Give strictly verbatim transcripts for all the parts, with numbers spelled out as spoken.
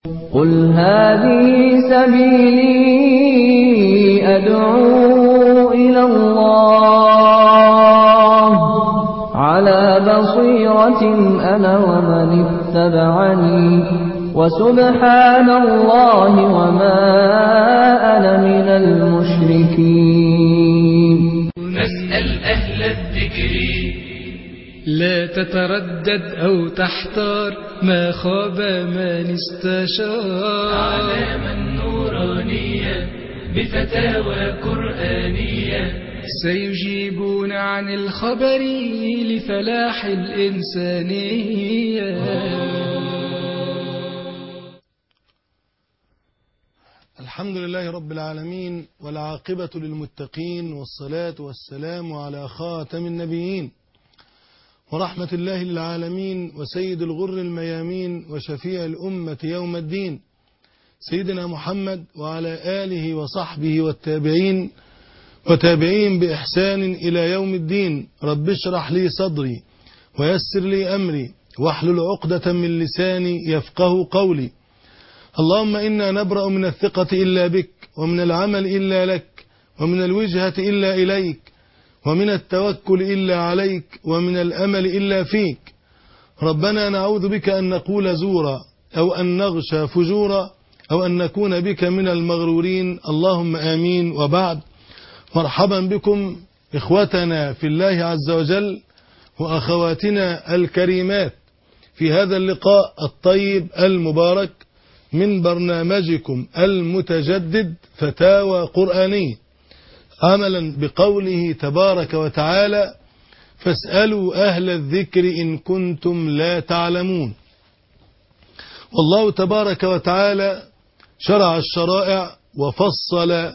قل هذه سبيلي أدعو إلى الله على بصيرة أنا ومن اتبعني وسبحان الله وما أنا من المشركين. نسأل أهل الذكر لا تتردد أو تحتار ما خاب من استشار. أعلاما نورانية بفتاوى قرآنية سيجيبون عن الخبر لفلاح الإنسانية. الحمد لله رب العالمين والعاقبة للمتقين والصلاة والسلام على خاتم النبيين ورحمة الله للعالمين وسيد الغر الميامين وشفيع الأمة يوم الدين سيدنا محمد وعلى آله وصحبه والتابعين وتابعين بإحسان إلى يوم الدين. رب اشرح لي صدري ويسر لي أمري واحلل عقدة من لساني يفقه قولي. اللهم إنا نبرأ من الثقة إلا بك ومن العمل إلا لك ومن الوجهة إلا إليك ومن التوكل إلا عليك ومن الأمل إلا فيك. ربنا نعوذ بك أن نقول زورا أو أن نغشى فجورا أو أن نكون بك من المغرورين. اللهم آمين. وبعد، مرحبا بكم إخوتنا في الله عز وجل وأخواتنا الكريمات في هذا اللقاء الطيب المبارك من برنامجكم المتجدد فتاوى قرآنية، عملا بقوله تبارك وتعالى: فاسألوا أهل الذكر إن كنتم لا تعلمون. والله تبارك وتعالى شرع الشرائع وفصل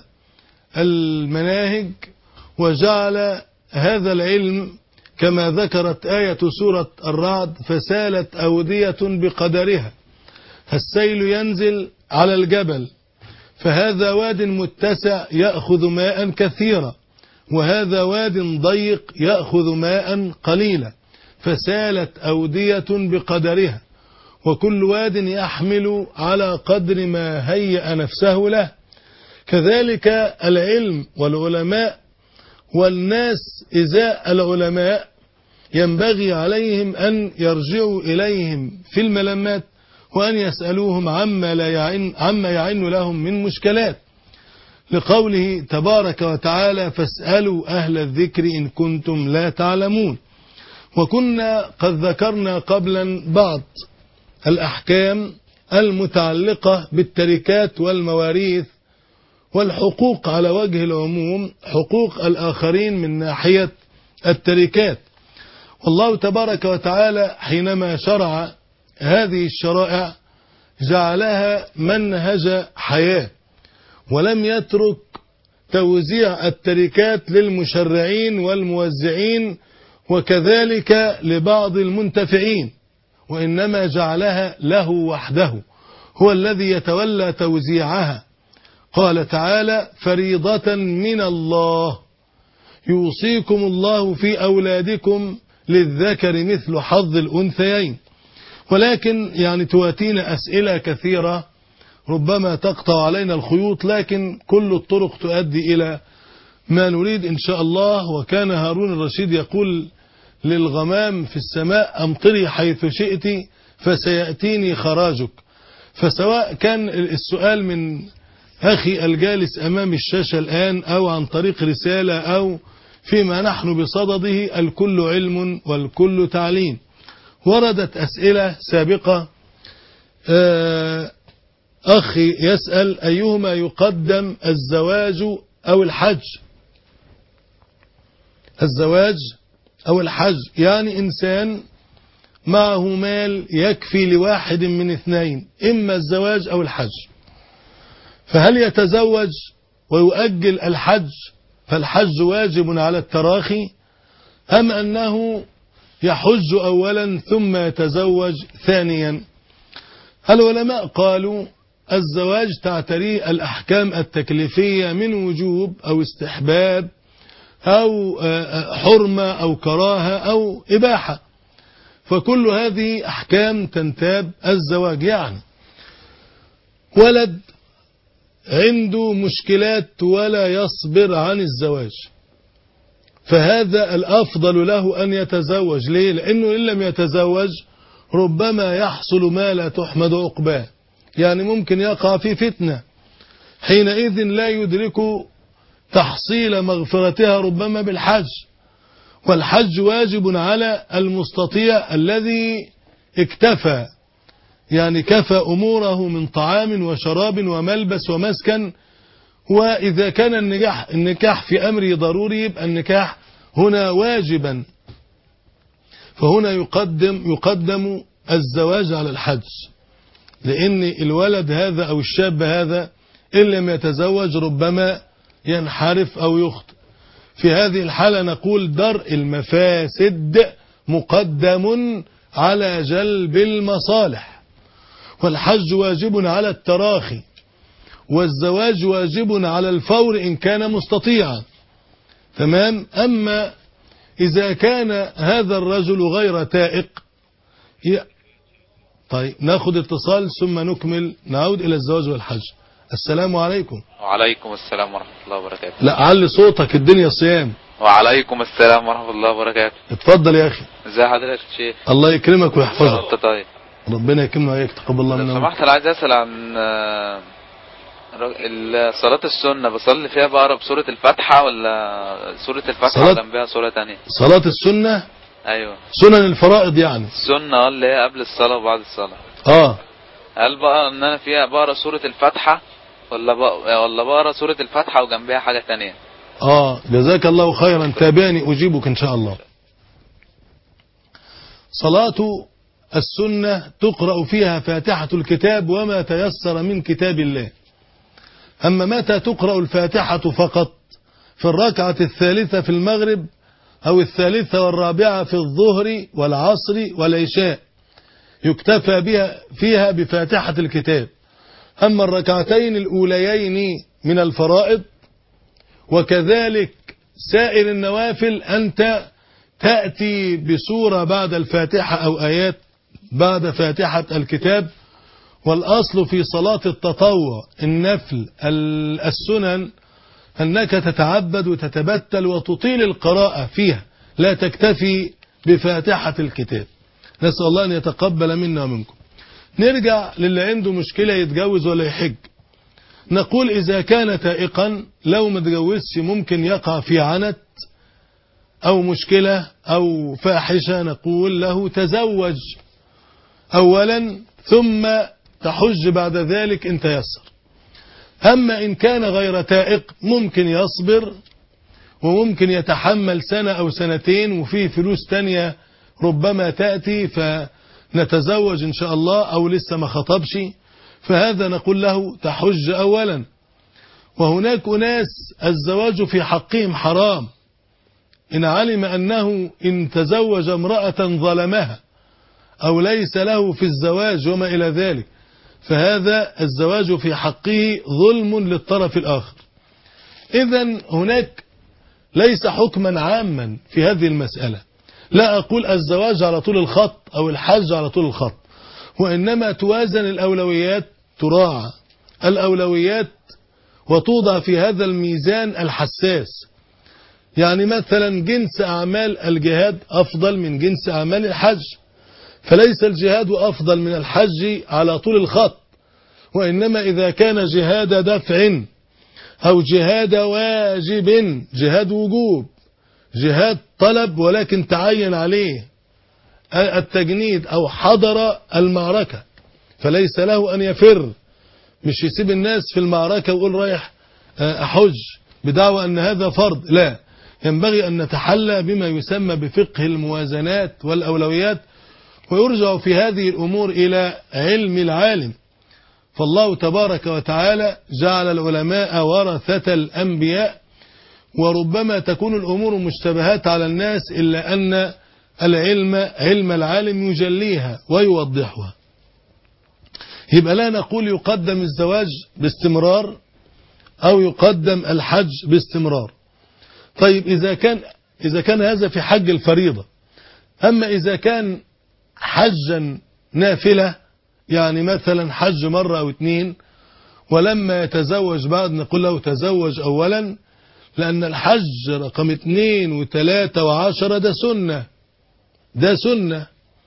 المناهج وجعل هذا العلم كما ذكرت آية سورة الرعد: فسالت أودية بقدرها. السيل ينزل على الجبل، فهذا واد متسع يأخذ ماء كثيرا، وهذا واد ضيق يأخذ ماء قليلا. فسالت أودية بقدرها، وكل واد يحمل على قدر ما هيأ نفسه له. كذلك العلم والعلماء والناس إزاء العلماء ينبغي عليهم أن يرجعوا إليهم في الملمات وأن يسألوهم عما, لا يعن عما يعن لهم من مشكلات، لقوله تبارك وتعالى: فاسألوا أهل الذكر إن كنتم لا تعلمون. وكنا قد ذكرنا قبلا بعض الأحكام المتعلقة بالتركات والمواريث والحقوق على وجه العموم، حقوق الآخرين من ناحية التركات. والله تبارك وتعالى حينما شرع هذه الشرائع جعلها منهج حياة، ولم يترك توزيع التركات للمشرعين والموزعين وكذلك لبعض المنتفعين، وإنما جعلها له وحده، هو الذي يتولى توزيعها. قال تعالى: فريضة من الله يوصيكم الله في أولادكم للذكر مثل حظ الأنثيين. ولكن يعني تواتينا أسئلة كثيرة ربما تقطع علينا الخيوط، لكن كل الطرق تؤدي إلى ما نريد إن شاء الله. وكان هارون الرشيد يقول للغمام في السماء: أمطري حيث شئت فسيأتيني خراجك. فسواء كان السؤال من أخي الجالس أمام الشاشة الآن أو عن طريق رسالة أو فيما نحن بصدده، الكل علم والكل تعليم. وردت أسئلة سابقة. أخي يسأل: أيهما يقدم، الزواج أو الحج؟ الزواج أو الحج، يعني إنسان معه مال يكفي لواحد من اثنين، إما الزواج أو الحج. فهل يتزوج ويؤجل الحج فالحج واجب على التراخي، أم أنه يحج أولا ثم يتزوج ثانيا؟ العلماء قالوا: الزواج تعتريه الأحكام التكليفية من وجوب أو استحباب أو حرمة أو كراهة أو إباحة، فكل هذه أحكام تنتاب الزواج يعني. ولد عنده مشكلات ولا يصبر عن الزواج، فهذا الأفضل له أن يتزوج. ليه؟ لأنه إن لم يتزوج ربما يحصل ما لا تحمد عقباه، يعني ممكن يقع في فتنة، حينئذ لا يدرك تحصيل مغفرتها ربما بالحج، والحج واجب على المستطيع الذي اكتفى، يعني كفى أموره من طعام وشراب وملبس ومسكن. وإذا كان النكاح, النكاح في أمره ضروري يبقى النكاح هنا واجبا، فهنا يقدم, يقدم الزواج على الحج، لأن الولد هذا أو الشاب هذا إن لم يتزوج ربما ينحرف أو يخطئ. في هذه الحالة نقول درء المفاسد مقدم على جلب المصالح، والحج واجب على التراخي، والزواج واجب على الفور إن كان مستطيعا. تمام. أما إذا كان هذا الرجل غير تائق ي... طيب ناخد اتصال ثم نكمل، نعود إلى الزواج والحج. السلام عليكم. وعليكم السلام ورحمة الله وبركاته. لا علي صوتك، الدنيا صيام. وعليكم السلام ورحمة الله وبركاته. اتفضل يا أخي. ازي حضرتك يا شيخ؟ الله يكرمك ويحفظك. انت طيب؟ ربنا يكرمنا وياك، تقبل الله منا. لو سمحت انا عايز اسال عن صلاة السنة، بصلي فيها بقرا بسورة الفاتحة ولا سورة الفاتحة صلاة... وجنبها سورة تانية؟ صلاة السنة ايوه سنن الفرائض يعني السنة اللي هي قبل الصلاة وبعد الصلاة. اه هل بقى ان انا فيها بقرا سورة الفاتحة ولا بقى ولا بقرا سورة الفاتحة وجنبها حاجة تانية؟ اه جزاك الله خيرا، تابعني اجيبك ان شاء الله. صلاة السنة تقرأ فيها فاتحة الكتاب وما تيسر من كتاب الله. أما متى تقرأ الفاتحة فقط؟ في الركعة الثالثة في المغرب أو الثالثة والرابعة في الظهر والعصر والعشاء يكتفى بها فيها بفاتحة الكتاب. أما الركعتين الأوليين من الفرائض وكذلك سائر النوافل أنت تأتي بسورة بعد الفاتحة أو آيات بعد فاتحة الكتاب. والأصل في صلاة التطوع النفل السنن أنك تتعبد وتتبتل وتطيل القراءة فيها، لا تكتفي بفاتحة الكتاب. نسأل الله أن يتقبل منا ومنكم. نرجع للي عنده مشكلة يتجوز ولا يحج. نقول إذا كان تائقا لو ما تجوزش ممكن يقع في عنت أو مشكلة أو فاحشة، نقول له تزوج أولا ثم تحج بعد ذلك إن تيسر. أما إن كان غير تائق ممكن يصبر وممكن يتحمل سنة أو سنتين وفيه فلوس تانية ربما تأتي فنتزوج إن شاء الله، أو لسه ما خطبش، فهذا نقول له تحج أولا. وهناك أناس الزواج في حقهم حرام، إن علم أنه إن تزوج امرأة ظلمها أو ليس له في الزواج وما إلى ذلك، فهذا الزواج في حقه ظلم للطرف الآخر. إذن هناك ليس حكما عاما في هذه المسألة، لا أقول الزواج على طول الخط أو الحج على طول الخط، وإنما توازن الأولويات، تراعى الأولويات وتوضع في هذا الميزان الحساس. يعني مثلا جنس أعمال الجهاد أفضل من جنس أعمال الحج، فليس الجهاد أفضل من الحج على طول الخط، وإنما إذا كان جهاد دفع أو جهاد واجب، جهاد وجوب، جهاد طلب ولكن تعين عليه التجنيد أو حضر المعركة فليس له أن يفر، مش يسيب الناس في المعركة ويقول رايح أحج بدعوى أن هذا فرض. لا، ينبغي أن نتحلى بما يسمى بفقه الموازنات والأولويات، ويرجع في هذه الأمور إلى علم العالم. فالله تبارك وتعالى جعل العلماء ورثة الأنبياء، وربما تكون الأمور مشتبهات على الناس إلا أن العلم علم العالم يجليها ويوضحها. يبقى لا نقول يقدم الزواج باستمرار أو يقدم الحج باستمرار. طيب إذا كان إذا كان هذا في حج الفريضة. أما إذا كان حجا نافلة، يعني مثلا حج مرة أو اتنين ولما يتزوج بعد نقول له تزوج أولا، لأن الحج رقم اثنين وثلاثة وعشرة ده سنة، ده سنة،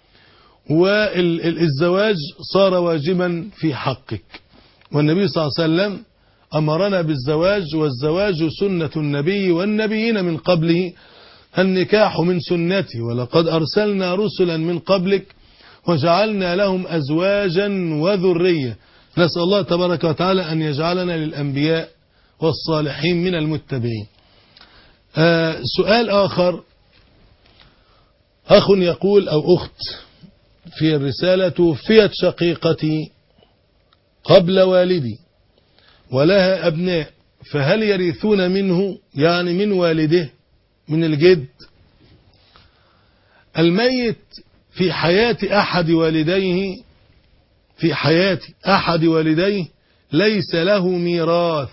والزواج صار واجبا في حقك. والنبي صلى الله عليه وسلم أمرنا بالزواج، والزواج سنة النبي والنبيين من قبله، النكاح من سنتي، ولقد أرسلنا رسلا من قبلك وجعلنا لهم أزواجا وذرية. نسأل الله تبارك وتعالى أن يجعلنا للأنبياء والصالحين من المتبعين. آه سؤال آخر، أخ يقول أو أخت في الرسالة: توفيت شقيقتي قبل والدي ولها أبناء، فهل يرثون منه، يعني من والده، من الجد؟ الميت في حياة أحد والديه في حياة أحد والديه ليس له ميراث.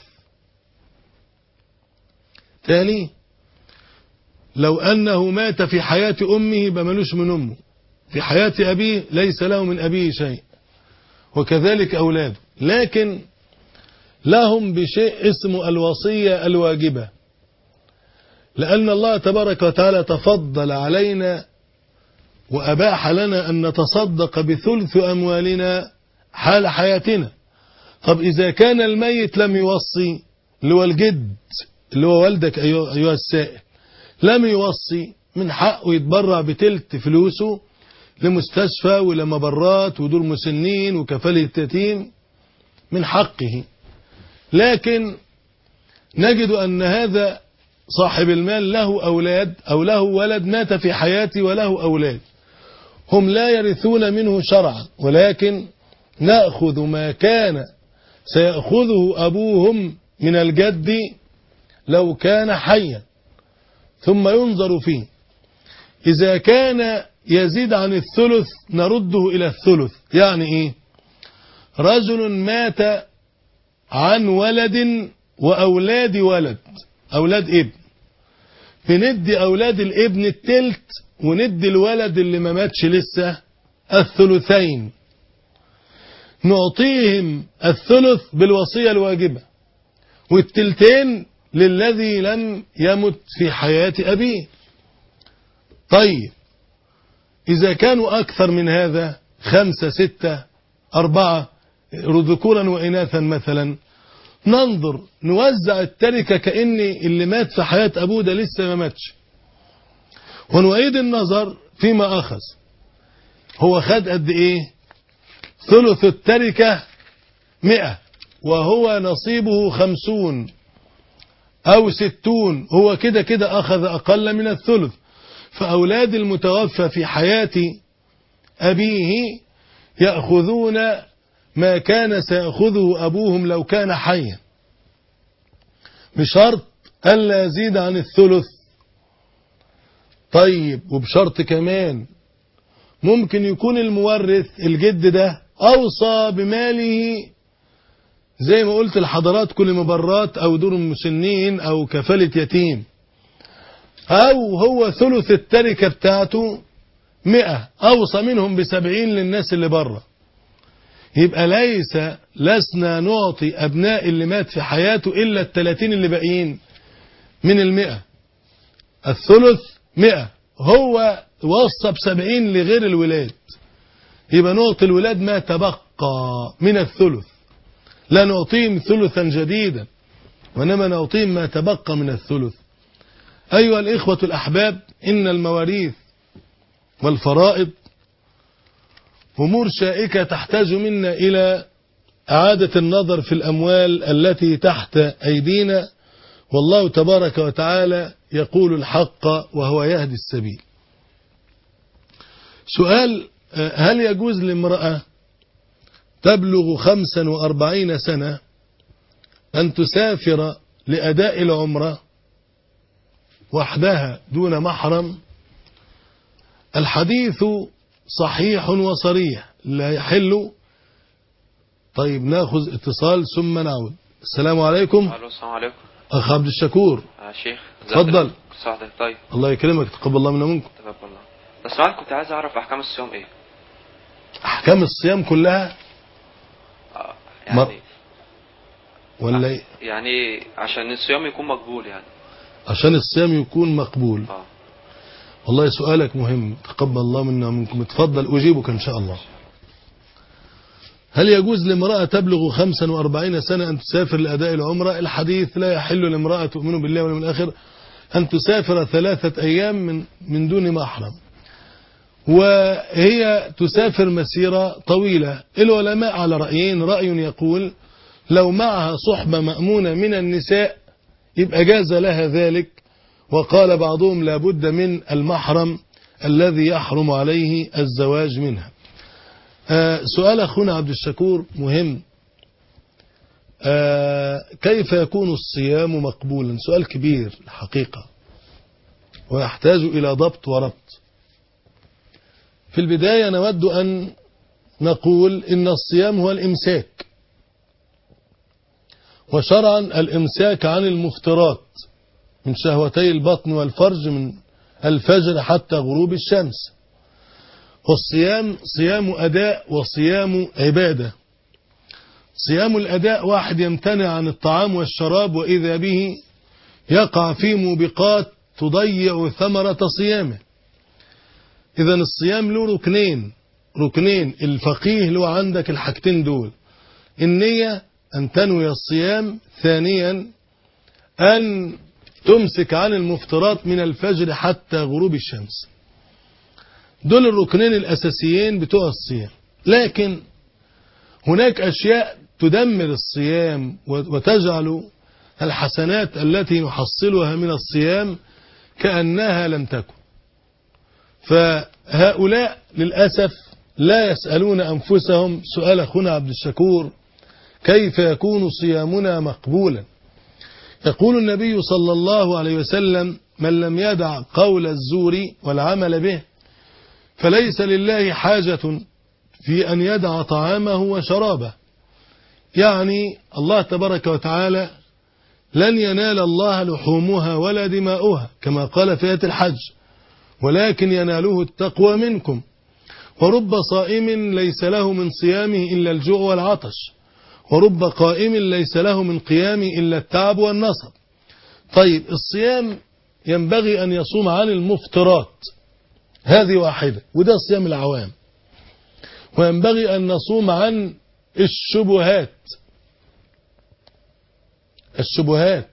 تاني، لو أنه مات في حياة أمه بملوش من أمه، في حياة أبيه ليس له من أبيه شيء، وكذلك أولاده، لكن لهم بشيء اسمه الوصية الواجبة، لأن الله تبارك وتعالى تفضل علينا وأباح لنا أن نتصدق بثلث أموالنا حال حياتنا. طب إذا كان الميت لم يوصي، اللي هو الجد اللي هو والدك أيها السائل، لم يوصي، من حقه يتبرع بتلت فلوسه لمستشفى ولمبرات ودور مسنين وكفالة يتيم، من حقه. لكن نجد أن هذا صاحب المال له أولاد أو له ولد مات في حياته وله أولاد، هم لا يرثون منه شرعا، ولكن نأخذ ما كان سيأخذه أبوهم من الجد لو كان حيا، ثم ينظر فيه. إذا كان يزيد عن الثلث نرده إلى الثلث. يعني إيه؟ رجل مات عن ولد وأولاد ولد، أولاد ابن، بندي أولاد الابن التلت وندي الولد اللي ما ماتش لسه الثلثين، نعطيهم الثلث بالوصية الواجبة، والتلتين للذي لم يمت في حياة أبيه. طيب إذا كانوا أكثر من هذا، خمسة ستة أربعة ذكورا وإناثا مثلا، ننظر نوزع التركة كأن اللي مات في حياة أبوه ده لسه ما ماتش، ونعيد النظر فيما أخذ. هو خد قد إيه؟ ثلث التركة مئة، وهو نصيبه خمسون أو ستون، هو كده كده أخذ أقل من الثلث. فأولاد المتوفى في حياة أبيه يأخذون ما كان سيأخذه أبوهم لو كان حيا، بشرط ألا يزيد عن الثلث. طيب وبشرط كمان ممكن يكون المورث الجد ده أوصى بماله زي ما قلت لحضرات كل مبرات أو دور مسنين أو كفالة يتيم، أو هو ثلث التركة بتاعته مئة أوصى منهم بسبعين للناس اللي بره. يبقى ليس لسنا نعطي أبناء اللي مات في حياته إلا الثلاثين اللي باقيين من المئة، الثلث مئة، هو وصى بسبعين لغير الولاد، يبقى نعطي الولاد ما تبقى من الثلث، لا نعطيهم ثلثا جديدا، وإنما نعطيهم ما تبقى من الثلث. أيها الإخوة الأحباب، إن المواريث والفرائض أمور شائكة تحتاج منا إلى إعادة النظر في الأموال التي تحت أيدينا، والله تبارك وتعالى يقول الحق وهو يهدي السبيل. سؤال: هل يجوز لامرأة تبلغ خمسا وأربعين سنة أن تسافر لأداء العمرة وحدها دون محرم؟ الحديث صحيح وصريح لا يحل. طيب ناخذ اتصال ثم نعود. السلام عليكم. الو السلام عليكم. اخ عبد الشكور. يا شيخ اتفضل. سعدك. طيب الله يكرمك، تقبل الله منا منكم. تقبل الله. بس سؤال، كنت عايز اعرف احكام الصيام ايه؟ احكام الصيام كلها اه يعني ولا إيه؟ يعني عشان الصيام يكون مقبول يعني. عشان الصيام يكون مقبول. اه والله سؤالك مهم، تقبل الله منا ومنكم. اتفضل أجيبك إن شاء الله. هل يجوز لامرأة تبلغ خمسا وأربعين سنة أن تسافر لأداء العمرة؟ الحديث: لا يحل لامرأة تؤمن بالله واليوم الآخر أن تسافر ثلاثة أيام من من دون محرم، وهي تسافر مسيرة طويلة. العلماء على رأيين: رأي يقول لو معها صحبة مأمونة من النساء يبقى جاز لها ذلك، وقال بعضهم لا بد من المحرم الذي يحرم عليه الزواج منها. آه سؤال أخونا عبد الشكور مهم. آه كيف يكون الصيام مقبولا؟ سؤال كبير الحقيقة ويحتاج إلى ضبط وربط. في البداية نود أن نقول إن الصيام هو الإمساك، وشرعا الإمساك عن المفترات من شهوتي البطن والفرج من الفجر حتى غروب الشمس. والصيام صيام أداء وصيام عبادة. صيام الأداء واحد يمتنع عن الطعام والشراب وإذا به يقع في موبقات تضيع ثمرة صيامه. إذا الصيام له ركنين ركنين الفقيه له عندك الحاجتين دول: النية أن تنوي الصيام، ثانيا أن تمسك عن المفترات من الفجر حتى غروب الشمس. دول الركنين الأساسيين بتوع الصيام. لكن هناك أشياء تدمر الصيام وتجعل الحسنات التي نحصلها من الصيام كأنها لم تكن. فهؤلاء للأسف لا يسألون أنفسهم سؤال أخونا عبد الشكور: كيف يكون صيامنا مقبولا؟ يقول النبي صلى الله عليه وسلم: من لم يدع قول الزور والعمل به فليس لله حاجة في أن يدع طعامه وشرابه. يعني الله تبارك وتعالى لن ينال الله لحومها ولا دماؤها كما قال في آية الحج، ولكن يناله التقوى منكم. ورب صائم ليس له من صيامه إلا الجوع والعطش، ورب قائم ليس له من قيامه إلا التعب والنصب. طيب الصيام ينبغي أن يصوم عن المفترات، هذه واحدة وده صيام العوام. وينبغي أن نصوم عن الشبهات الشبهات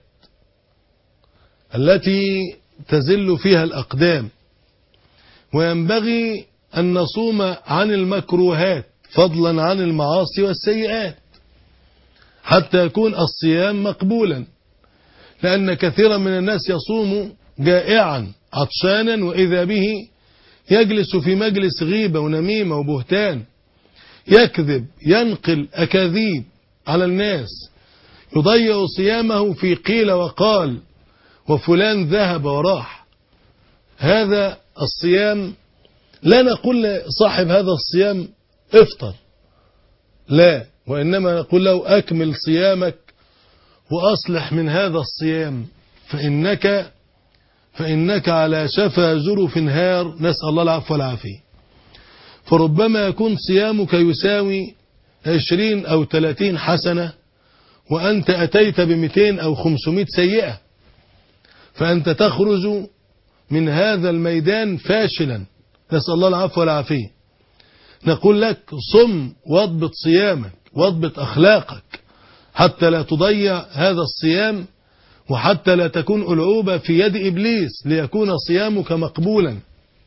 التي تزل فيها الأقدام. وينبغي أن نصوم عن المكروهات فضلا عن المعاصي والسيئات حتى يكون الصيام مقبولا، لأن كثيرا من الناس يصوم جائعا عطشانا وإذا به يجلس في مجلس غيبة ونميمة وبهتان، يكذب ينقل أكاذيب على الناس، يضيع صيامه في قيل وقال وفلان ذهب وراح. هذا الصيام لا نقول لصاحب هذا الصيام افطر، لا، وإنما نقول له أكمل صيامك وأصلح من هذا الصيام، فإنك فإنك على شفا جرف هار، نسأل الله العفو والعافية. فربما يكون صيامك يساوي عشرين أو ثلاثين حسنة وأنت أتيت بمئتين أو خمسمائة سيئة، فأنت تخرج من هذا الميدان فاشلا، نسأل الله العفو والعافية. نقول لك صم واضبط صيامك واضبط أخلاقك حتى لا تضيع هذا الصيام، وحتى لا تكون ألعوبة في يد إبليس ليكون صيامك مقبولا.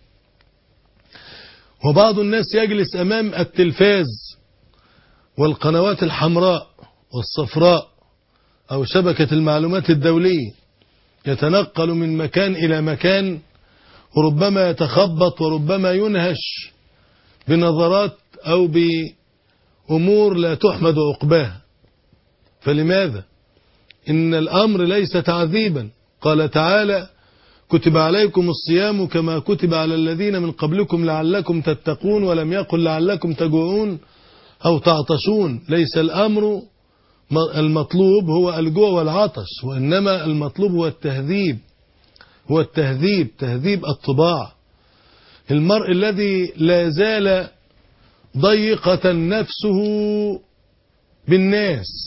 وبعض الناس يجلس أمام التلفاز والقنوات الحمراء والصفراء أو شبكة المعلومات الدولية، يتنقل من مكان إلى مكان، وربما يتخبط وربما ينهش بنظرات أو بأمور لا تحمد عقباها. فلماذا؟ إن الأمر ليس تعذيبا. قال تعالى: كتب عليكم الصيام كما كتب على الذين من قبلكم لعلكم تتقون، ولم يقل لعلكم تجوعون أو تعطشون. ليس الأمر المطلوب هو الجوع والعطش، وإنما المطلوب هو التهذيب هو التهذيب تهذيب الطباع. المرء الذي لا زال ضيقة نفسه بالناس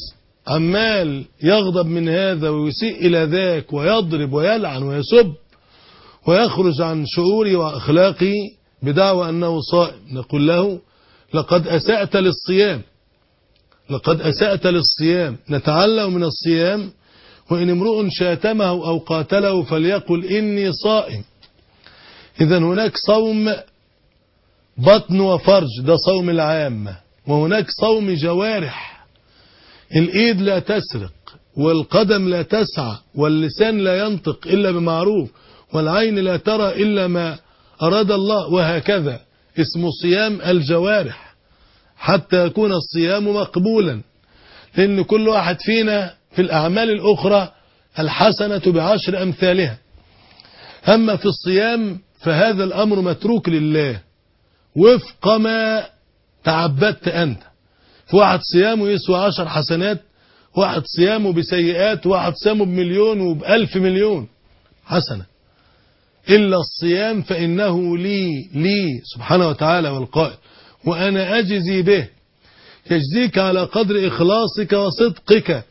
عمال يغضب من هذا ويسيء إلى ذاك ويضرب ويلعن ويسب ويخرج عن شعوري وأخلاقي بدعوى أنه صائم، نقول له لقد أسأت للصيام، لقد أسأت للصيام. نتعلم من الصيام وإن امرؤ شاتمه أو قاتله فليقل إني صائم. إذا هناك صوم بطن وفرج، ده صوم العامة، وهناك صوم جوارح. الإيد لا تسرق، والقدم لا تسعى، واللسان لا ينطق إلا بمعروف، والعين لا ترى إلا ما أراد الله، وهكذا اسم صيام الجوارح حتى يكون الصيام مقبولا. لأن كل واحد فينا في الأعمال الأخرى الحسنة بعشر أمثالها، أما في الصيام فهذا الأمر متروك لله وفق ما تعبدت أنت. في واحد صيامه يسوى عشر حسنات، واحد صيامه بسيئات، واحد صيامه بمليون وبألف مليون حسنة. إلا الصيام فإنه لي لي سبحانه وتعالى والقائل وأنا أجزي به، يجزيك على قدر إخلاصك وصدقك.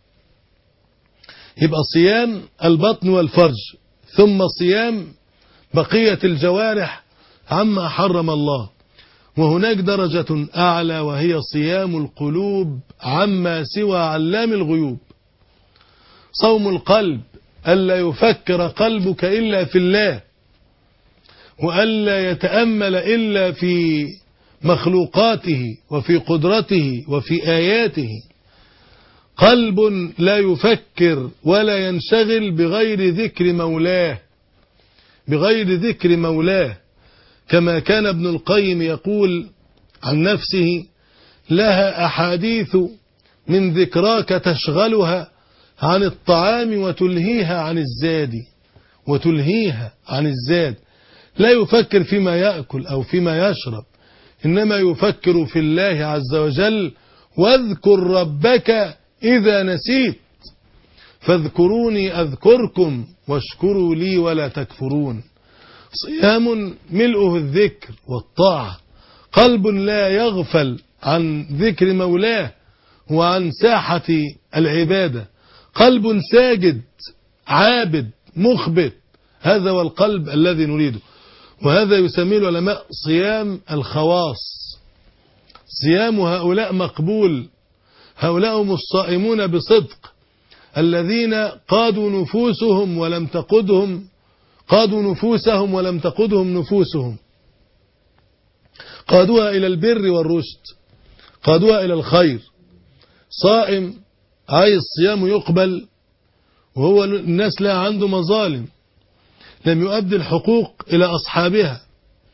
يبقى صيام البطن والفرج، ثم صيام بقية الجوارح عما حرم الله. وهناك درجة أعلى وهي صيام القلوب عما سوى علام الغيوب. صوم القلب، ألا يفكر قلبك إلا في الله، وألا يتأمل إلا في مخلوقاته وفي قدرته وفي آياته. قلب لا يفكر ولا ينشغل بغير ذكر مولاه، بغير ذكر مولاه. كما كان ابن القيم يقول عن نفسه: لها أحاديث من ذكراك تشغلها عن الطعام وتلهيها عن الزاد، وتلهيها عن الزاد. لا يفكر فيما يأكل أو فيما يشرب، إنما يفكر في الله عز وجل. واذكر ربك إذا نسيت فاذكروني أذكركم واشكروا لي ولا تكفرون. صيام ملؤه الذكر والطاعة، قلب لا يغفل عن ذكر مولاه وعن ساحة العبادة، قلب ساجد عابد مخبت. هذا هو القلب الذي نريده، وهذا يسميه العلماء صيام الخواص. صيام هؤلاء مقبول، هؤلاء هم الصائمون بصدق، الذين قادوا نفوسهم ولم تقودهم قادوا نفوسهم ولم تقودهم نفوسهم، قادوها إلى البر والرشد، قادوها إلى الخير. صائم عايز صيامه يقبل وهو الناس لا عنده مظالم، لم يؤدي الحقوق إلى أصحابها،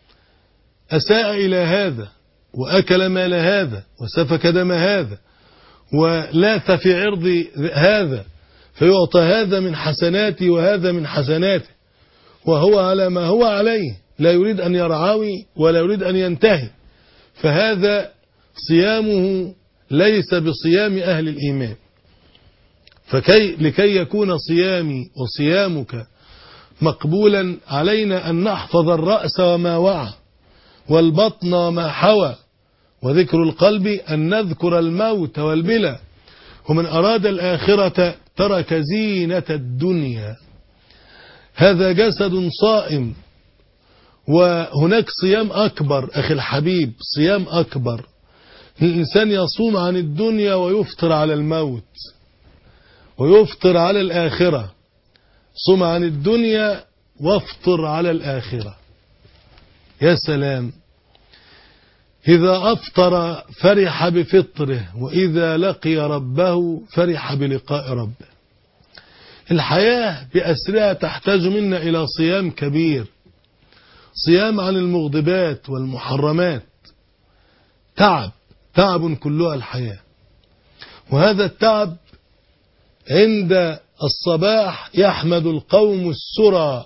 أساء إلى هذا وأكل مال هذا وسفك دم هذا ولاث في عرض هذا، فيعطى هذا من حسناتي وهذا من حسناته، وهو على ما هو عليه، لا يريد أن يرعوي ولا يريد أن ينتهي. فهذا صيامه ليس بصيام أهل الإيمان. فكي لكي يكون صيامي وصيامك مقبولا علينا أن نحفظ الرأس وما وعى، والبطن وما حوى، وذكر القلب أن نذكر الموت والبلى. ومن أراد الآخرة ترك زينة الدنيا. هذا جسد صائم. وهناك صيام أكبر أخي الحبيب، صيام أكبر، الإنسان يصوم عن الدنيا ويفطر على الموت ويفطر على الآخرة. صم عن الدنيا وافطر على الآخرة. يا سلام، إذا أفطر فرح بفطره، وإذا لقي ربه فرح بلقاء ربه. الحياة بأسرها تحتاج منا إلى صيام كبير، صيام عن المغضبات والمحرمات. تعب تعب كلها الحياة، وهذا التعب عند الصباح يحمد القوم السرى.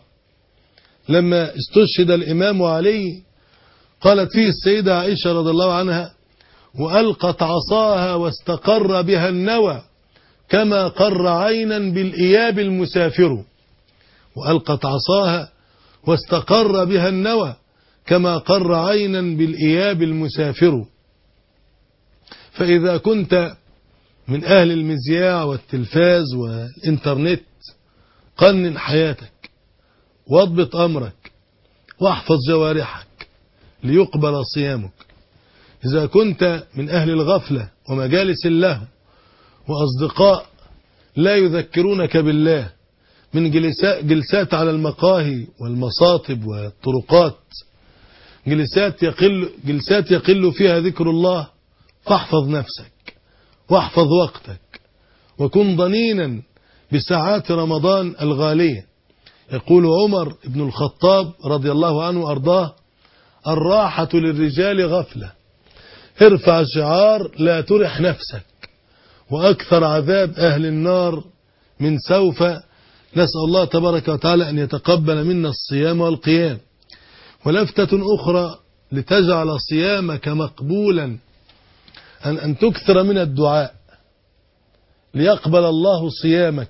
لما استشهد الإمام علي قالت فيه السيدة عائشة رضي الله عنها: وألقت عصاها واستقر بها النوى كما قر عينا بالإياب المسافر. وألقت عصاها واستقر بها النوى كما قر عينا بالإياب المسافر. فإذا كنت من أهل المذياع والتلفاز والإنترنت، قنن حياتك واضبط أمرك واحفظ جوارحك ليقبل صيامك. إذا كنت من أهل الغفلة ومجالس اللهو وأصدقاء لا يذكرونك بالله، من جلسات على المقاهي والمصاطب والطرقات، جلسات يقل, جلسات يقل فيها ذكر الله، فاحفظ نفسك واحفظ وقتك وكن ضنينا بساعات رمضان الغالية. يقول عمر بن الخطاب رضي الله عنه وأرضاه: الراحة للرجال غفلة، ارفع شعار لا ترح نفسك، وأكثر عذاب أهل النار من سوف. نسأل الله تبارك وتعالى أن يتقبل منا الصيام والقيام. ولفتة أخرى لتجعل صيامك مقبولا أن, أن تكثر من الدعاء ليقبل الله صيامك،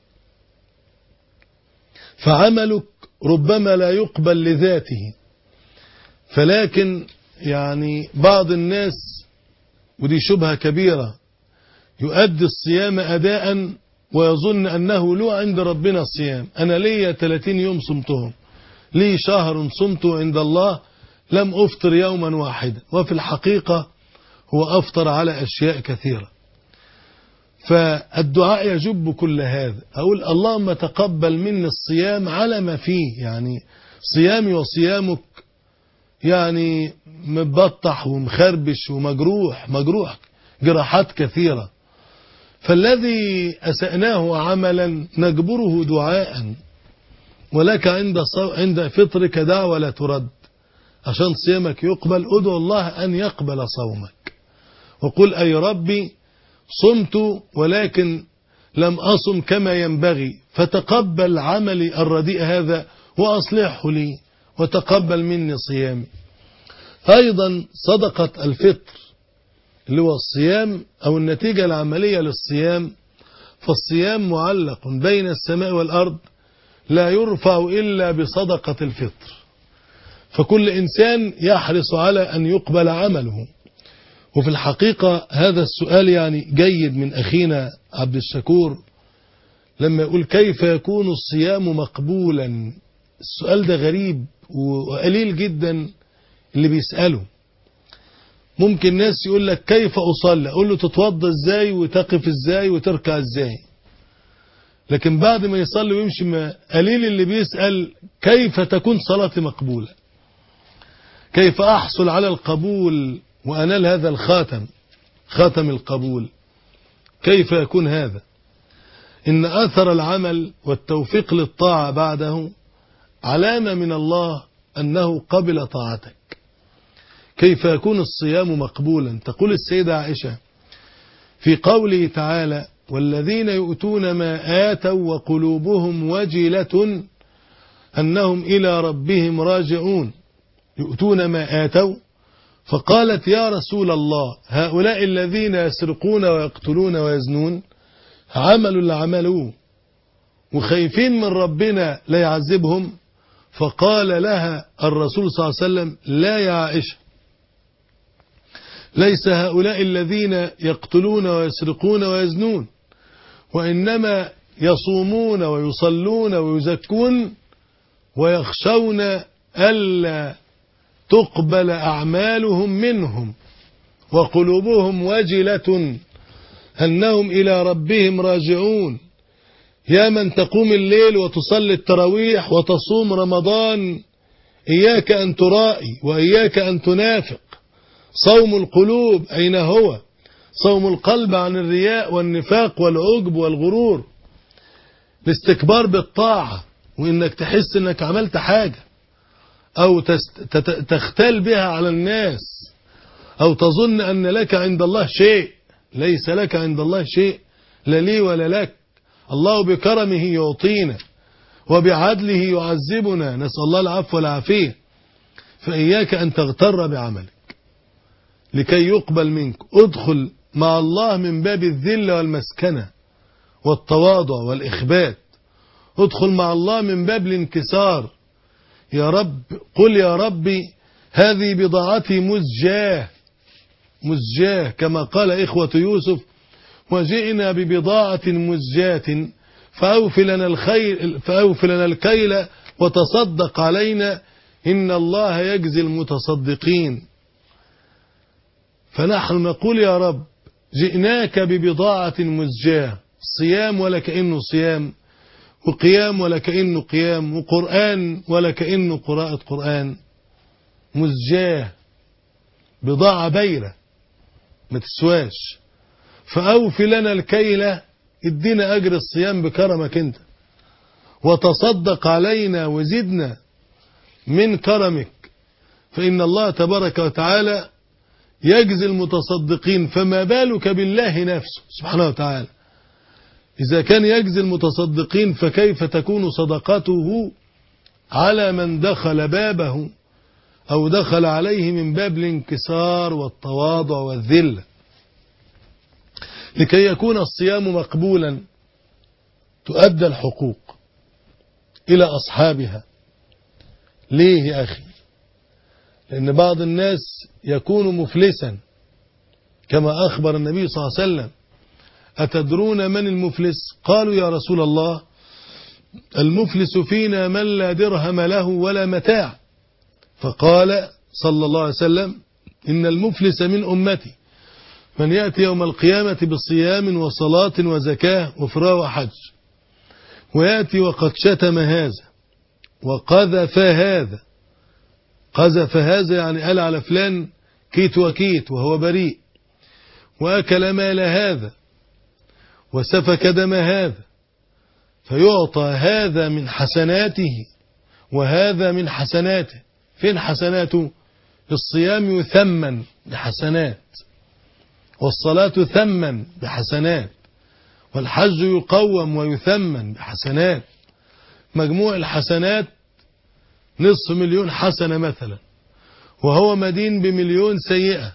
فعملك ربما لا يقبل لذاته، فلكن يعني بعض الناس، ودي شبهة كبيرة، يؤدي الصيام أداء ويظن أنه له عند ربنا صيام. أنا لي ثلاثين يوم صمتهم، لي شهر صمته عند الله لم أفطر يوما واحدا، وفي الحقيقة هو أفطر على أشياء كثيرة. فالدعاء يجب كل هذا. أقول اللهم تقبل مني الصيام على ما فيه، يعني صيامي وصيامك يعني مبطح ومخربش ومجروح، مجروح جراحات كثيرة، فالذي أسأناه عملا نجبره دعاء، ولك عند عند فطرك دعوة لا ترد. عشان صيامك يقبل ادعو الله أن يقبل صومك، وقل أي ربي صمت ولكن لم أصم كما ينبغي، فتقبل عملي الرديء هذا وأصلحه لي وتقبل مني صيامي. أيضا صدقة الفطر اللي هو الصيام أو النتيجة العملية للصيام، فالصيام معلق بين السماء والأرض لا يرفع إلا بصدقة الفطر، فكل إنسان يحرص على أن يقبل عمله. وفي الحقيقة هذا السؤال يعني جيد من أخينا عبد الشكور لما يقول كيف يكون الصيام مقبولا. السؤال ده غريب وقليل جدا اللي بيسأله. ممكن ناس يقول لك كيف أصلي، أقول له تتوضى ازاي وتقف ازاي وتركع ازاي، لكن بعد ما يصلي ويمشي ما قليل اللي بيسأل كيف تكون صلاتي مقبولة، كيف أحصل على القبول وأنال هذا الخاتم، خاتم القبول، كيف يكون هذا؟ إن أثر العمل والتوفيق للطاعة بعده علامة من الله أنه قبل طاعتك. كيف يكون الصيام مقبولا؟ تقول السيدة عائشة في قوله تعالى والذين يؤتون ما آتوا وقلوبهم وجلة أنهم إلى ربهم راجعون، يؤتون ما آتوا، فقالت يا رسول الله هؤلاء الذين يسرقون ويقتلون ويزنون عملوا اللي عملوه وخايفين من ربنا لا يعذبهم، فقال لها الرسول صلى الله عليه وسلم لا يا عائشة، ليس هؤلاء الذين يقتلون ويسرقون ويزنون، وإنما يصومون ويصلون ويزكون ويخشون ألا تقبل أعمالهم منهم وقلوبهم وجلة أنهم إلى ربهم راجعون. يا من تقوم الليل وتصلي التراويح وتصوم رمضان، إياك أن ترائي وإياك أن تنافق. صوم القلوب أين هو؟ صوم القلب عن الرياء والنفاق والعجب والغرور، الاستكبار بالطاعة وإنك تحس إنك عملت حاجة أو تختال بها على الناس أو تظن أن لك عند الله شيء. ليس لك عند الله شيء، لا لي ولا لك. الله بكرمه يعطينا وبعدله يعذبنا، نسأل الله العفو والعافية. فإياك أن تغتر بعملك لكي يقبل منك. ادخل مع الله من باب الذل والمسكنة والتواضع والإخبات، ادخل مع الله من باب الانكسار. يا رب قل يا ربي هذه بضاعتي مزجاه، مزجاه كما قال إخوة يوسف وجئنا ببضاعة مزجاة فأوف لنا الخيل فأوف لنا الكيل وتصدق علينا إن الله يجزي المتصدقين. فنحن نقول يا رب جئناك ببضاعة مزجاة، صيام ولا كأنه صيام، وقيام ولا كأنه قيام، وقرآن ولا كأنه قراءة قرآن. مزجاة، بضاعة بيرة ما تسواش. فأوف لنا الكيلة، ادينا أجر الصيام بكرمك انت، وتصدق علينا وزدنا من كرمك، فإن الله تبارك وتعالى يجزي المتصدقين. فما بالك بالله نفسه سبحانه وتعالى، إذا كان يجزي المتصدقين فكيف تكون صدقته على من دخل بابه أو دخل عليه من باب الانكسار والتواضع والذلة. لكي يكون الصيام مقبولا تؤدى الحقوق إلى أصحابها. ليه يا أخي؟ لأن بعض الناس يكون مفلسا كما أخبر النبي صلى الله عليه وسلم. أتدرون من المفلس؟ قالوا يا رسول الله المفلس فينا من لا درهم له ولا متاع. فقال صلى الله عليه وسلم إن المفلس من أمتي من يأتي يوم القيامة بصيام وصلاة وزكاة وفراء وحج، ويأتي وقد شتم هذا وقذف هذا. قذف هذا يعني قال على فلان كيت وكيت وهو بريء، وأكل مال هذا وسفك دم هذا، فيعطى هذا من حسناته وهذا من حسناته. فين حسناته؟ الصيام يثمن بحسنات، والصلاة تثمن بحسنات، والحج يقوم ويثمن بحسنات. مجموع الحسنات نصف مليون حسنة مثلا، وهو مدين بمليون سيئة.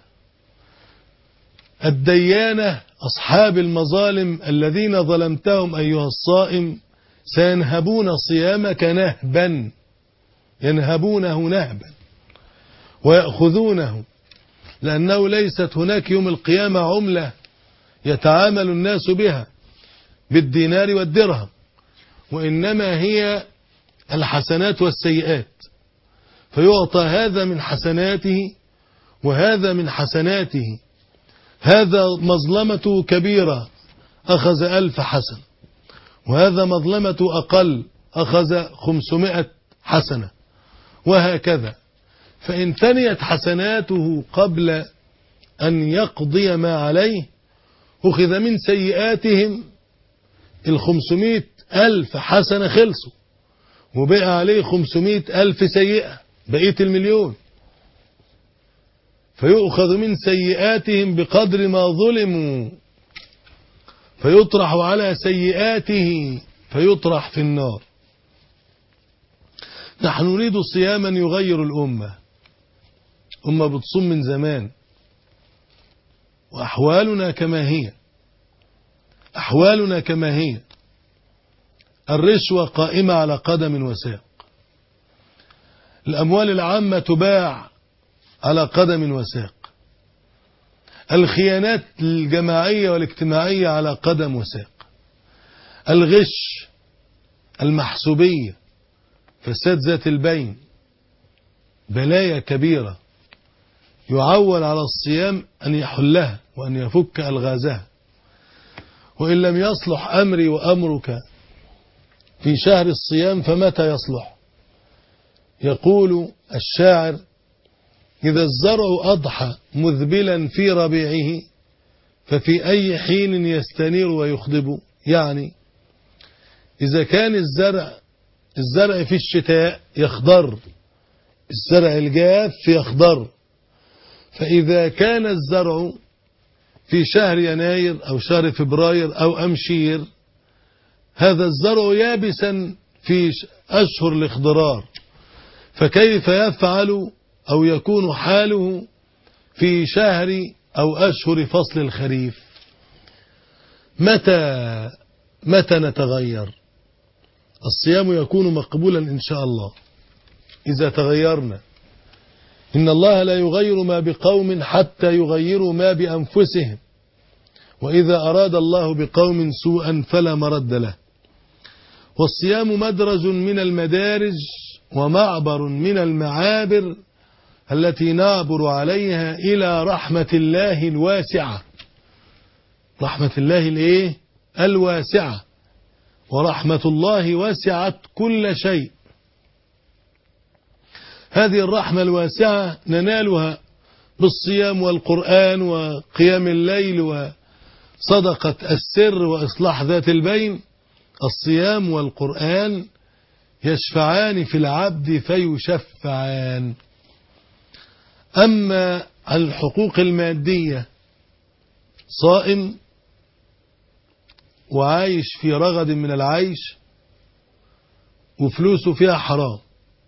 الديانة أصحاب المظالم الذين ظلمتهم أيها الصائم سينهبون صيامك نهبا، ينهبونه نهبا ويأخذونه، لأنه ليست هناك يوم القيامة عملة يتعامل الناس بها بالدينار والدرهم، وإنما هي الحسنات والسيئات. فيعطى هذا من حسناته وهذا من حسناته. هذا مظلمته كبيرة أخذ ألف حسن، وهذا مظلمته أقل أخذ خمسمائة حسنة، وهكذا. فإن ثنيت حسناته قبل أن يقضي ما عليه أخذ من سيئاتهم الخمسمائة ألف حسنة خلصوا، وبقى عليه خمسمائة ألف سيئة بقية المليون. فيؤخذ من سيئاتهم بقدر ما ظلموا فيطرح على سيئاته فيطرح في النار. نحن نريد صياما يغير الأمة. أمة بتصوم من زمان وأحوالنا كما هي، أحوالنا كما هي. الرشوة قائمة على قدم وساق، الأموال العامة تباع على قدم وساق، الخيانات الجماعية والاجتماعية على قدم وساق، الغش، المحسوبية، فساد ذات البين، بلايا كبيرة يعول على الصيام أن يحلها وأن يفك ألغازها. وإن لم يصلح أمري وأمرك في شهر الصيام فمتى يصلح؟ يقول الشاعر إذا الزرع أضحى مذبلا في ربيعه ففي أي حين يستنير ويخضب. يعني إذا كان الزرع الزرع في الشتاء يخضر، الزرع الجاف يخضر، فإذا كان الزرع في شهر يناير أو شهر فبراير أو أمشير هذا الزرع يابسا في أشهر الاخضرار، فكيف يفعل أو يكون حاله في شهر أو أشهر فصل الخريف؟ متى متى نتغير؟ الصيام يكون مقبولا إن شاء الله إذا تغيرنا. إن الله لا يغير ما بقوم حتى يغيروا ما بأنفسهم، وإذا أراد الله بقوم سوءا فلا مرد له. والصيام مدرج من المدارج ومعبر من المعابر التي نعبر عليها إلى رحمة الله الواسعة. رحمة الله الإيه؟ الواسعة. ورحمة الله وسعت كل شيء. هذه الرحمة الواسعة ننالها بالصيام والقرآن وقيام الليل وصدقة السر وإصلاح ذات البين. الصيام والقرآن يشفعان في العبد فيشفعان. أما الحقوق المادية، صائم وعايش في رغد من العيش وفلوسه فيها حرام،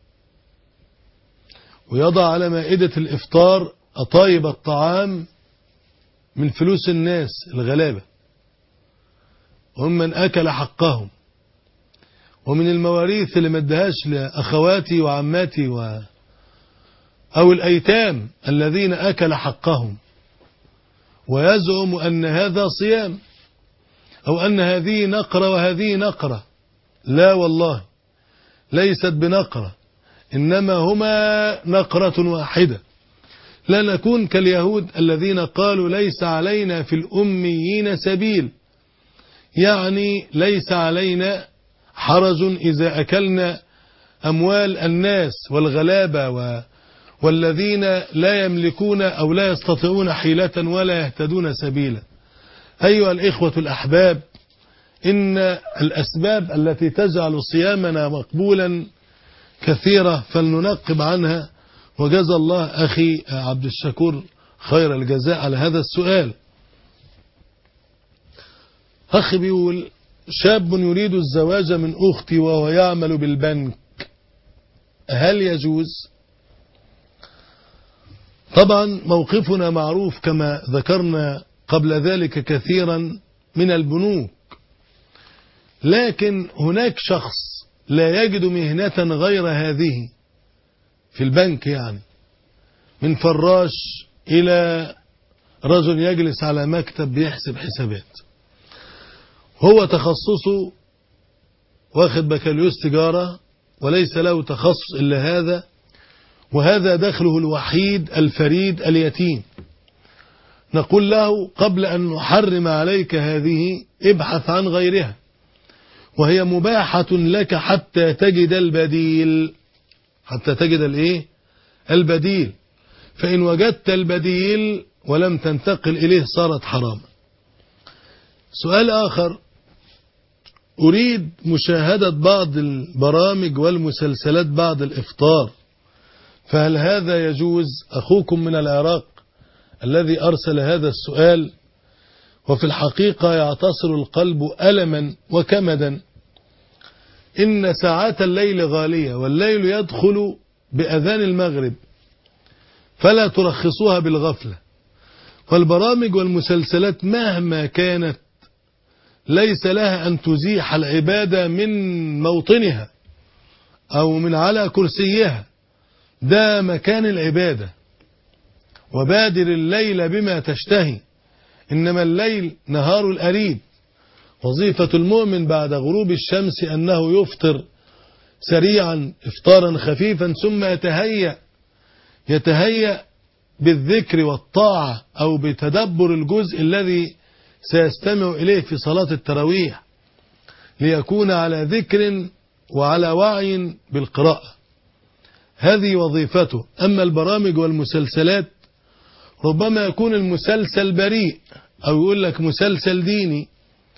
ويضع على مائدة الإفطار أطايب الطعام من فلوس الناس الغلابة وهم من أكل حقهم، ومن المواريث اللي ما ادهاش لأخواتي وعماتي و أو الأيتام الذين أكل حقهم، ويزعم أن هذا صيام أو أن هذه نقرة وهذه نقرة. لا والله، ليست بنقرة، إنما هما نقرة واحدة. لا نكون كاليهود الذين قالوا ليس علينا في الأميين سبيل، يعني ليس علينا حرج إذا أكلنا أموال الناس والغلابة و والذين لا يملكون أو لا يستطيعون حيلة ولا يهتدون سبيلا. أيها الإخوة الأحباب، إن الأسباب التي تجعل صيامنا مقبولا كثيرة، فلننقب عنها. وجزى الله أخي عبد الشكور خير الجزاء على هذا السؤال. أخي بيقول: شاب يريد الزواج من أختي وهو يعمل بالبنك، هل يجوز؟ طبعا موقفنا معروف كما ذكرنا قبل ذلك كثيرا من البنوك، لكن هناك شخص لا يجد مهنة غير هذه في البنك، يعني من فراش إلى رجل يجلس على مكتب بيحسب حسابات، هو تخصصه واخد بكالوريوس تجارة وليس له تخصص إلا هذا، وهذا دخله الوحيد الفريد اليتيم. نقول له: قبل أن نحرم عليك هذه ابحث عن غيرها، وهي مباحة لك حتى تجد البديل. حتى تجد الايه؟ البديل. فإن وجدت البديل ولم تنتقل إليه صارت حراما. سؤال آخر: أريد مشاهدة بعض البرامج والمسلسلات بعد الإفطار، فهل هذا يجوز؟ أخوكم من العراق الذي أرسل هذا السؤال، وفي الحقيقة يعتصر القلب ألما وكمدا. إن ساعات الليل غالية، والليل يدخل بأذان المغرب، فلا ترخصوها بالغفلة. والبرامج والمسلسلات مهما كانت ليس لها أن تزيح العبادة من موطنها أو من على كرسيها، ده مكان العبادة. وبادر الليل بما تشتهي، إنما الليل نهار الأريد. وظيفة المؤمن بعد غروب الشمس أنه يفطر سريعا إفطارا خفيفا، ثم يتهيأ يتهيأ بالذكر والطاعة أو بتدبر الجزء الذي سيستمع إليه في صلاة التراويح، ليكون على ذكر وعلى وعي بالقراءة. هذه وظيفته. أما البرامج والمسلسلات ربما يكون المسلسل بريء، أو يقول لك مسلسل ديني،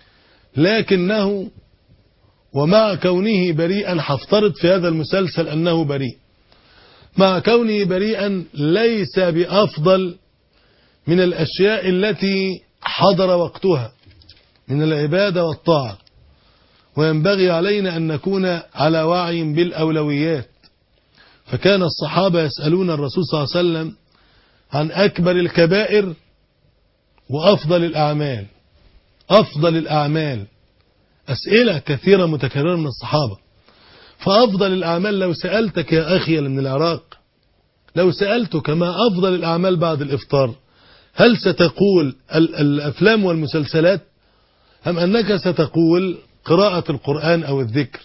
لكنه ومع كونه بريئا، هفترض في هذا المسلسل أنه بريء، مع كونه بريئا ليس بأفضل من الأشياء التي حضر وقتها من العبادة والطاعة. وينبغي علينا أن نكون على وعي بالأولويات. فكان الصحابة يسألون الرسول صلى الله عليه وسلم عن أكبر الكبائر وأفضل الأعمال. أفضل الأعمال أسئلة كثيرة متكررة من الصحابة. فأفضل الأعمال، لو سألتك يا أخي من العراق، لو سألتك ما أفضل الأعمال بعد الإفطار، هل ستقول الأفلام والمسلسلات أم أنك ستقول قراءة القرآن أو الذكر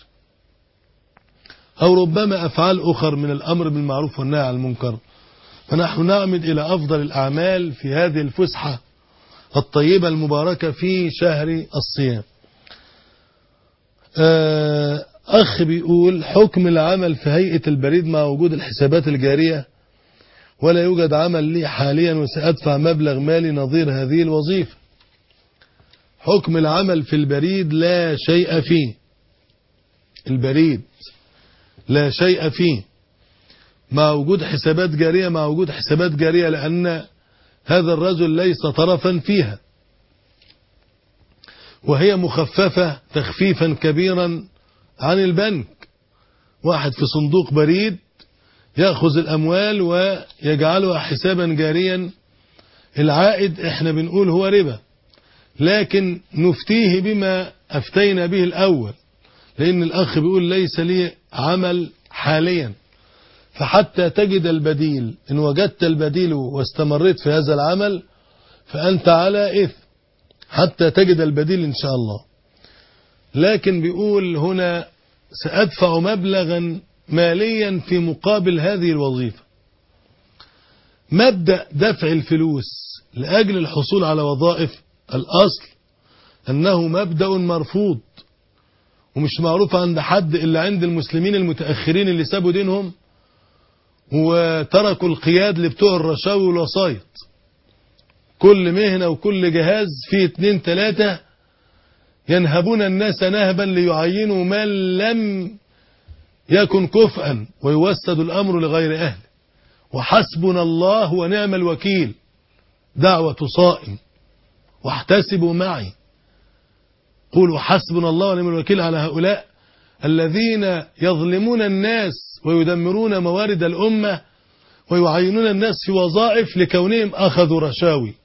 أو ربما أفعال أخر من الأمر بالمعروف والنهي عن المنكر؟ فنحن نعمد إلى أفضل الأعمال في هذه الفسحة الطيبة المباركة في شهر الصيام. أخ بيقول حكم العمل في هيئة البريد مع وجود الحسابات الجارية ولا يوجد عمل لي حاليا وسأدفع مبلغ مالي نظير هذه الوظيفة. حكم العمل في البريد لا شيء فيه، البريد لا شيء فيه مع وجود حسابات جارية، مع وجود حسابات جارية لأن هذا الرجل ليس طرفا فيها، وهي مخففة تخفيفا كبيرا عن البنك. واحد في صندوق بريد يأخذ الأموال ويجعلها حسابا جاريا، العائد احنا بنقول هو ربا، لكن نفتيه بما أفتينا به الأول، لأن الأخ بيقول ليس لي عمل حاليا، فحتى تجد البديل، إن وجدت البديل واستمريت في هذا العمل فأنت على إثم حتى تجد البديل إن شاء الله. لكن بيقول هنا سأدفع مبلغا ماليا في مقابل هذه الوظيفة. مبدأ دفع الفلوس لأجل الحصول على وظائف الأصل أنه مبدأ مرفوض ومش معروف عند حد إلا عند المسلمين المتأخرين اللي سابوا دينهم وتركوا القياد لبتوع الرشاوي والوسايط. كل مهنة وكل جهاز فيه اتنين تلاتة ينهبون الناس نهبا ليعينوا ما لم يكن كفءا ويوسد الأمر لغير أهله. وحسبنا الله ونعم الوكيل، دعوة صائم واحتسبوا معي. قولوا حسبنا الله ونعم الوكيل على هؤلاء الذين يظلمون الناس ويدمرون موارد الأمة ويعينون الناس في وظائف لكونهم أخذوا رشاوي.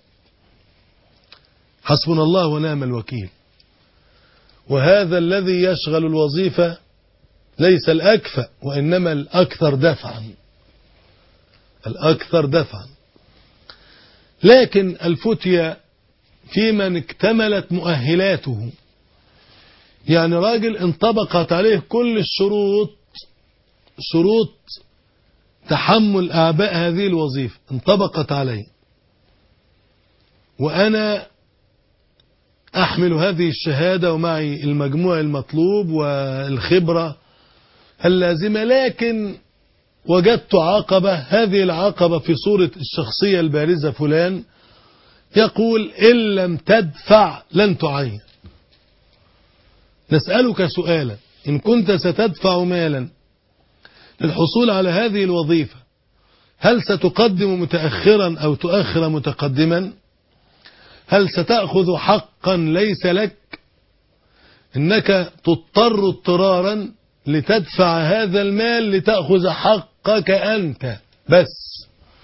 حسبنا الله ونعم الوكيل. وهذا الذي يشغل الوظيفة ليس الأكفأ وإنما الأكثر دفعا، الأكثر دفعا. لكن الفتية في من اكتملت مؤهلاته، يعني راجل انطبقت عليه كل الشروط، شروط تحمل أعباء هذه الوظيفة انطبقت عليه، وأنا أحمل هذه الشهادة ومعي المجموع المطلوب والخبرة اللازمة، لكن وجدت عقبة. هذه العقبة في صورة الشخصية البارزة فلان يقول إن لم تدفع لن تعين. نسألك سؤالا، إن كنت ستدفع مالا للحصول على هذه الوظيفة هل ستقدم متأخرا أو تؤخر متقدما؟ هل ستأخذ حقا ليس لك؟ إنك تضطر اضطرارا لتدفع هذا المال لتأخذ حقك أنت بس.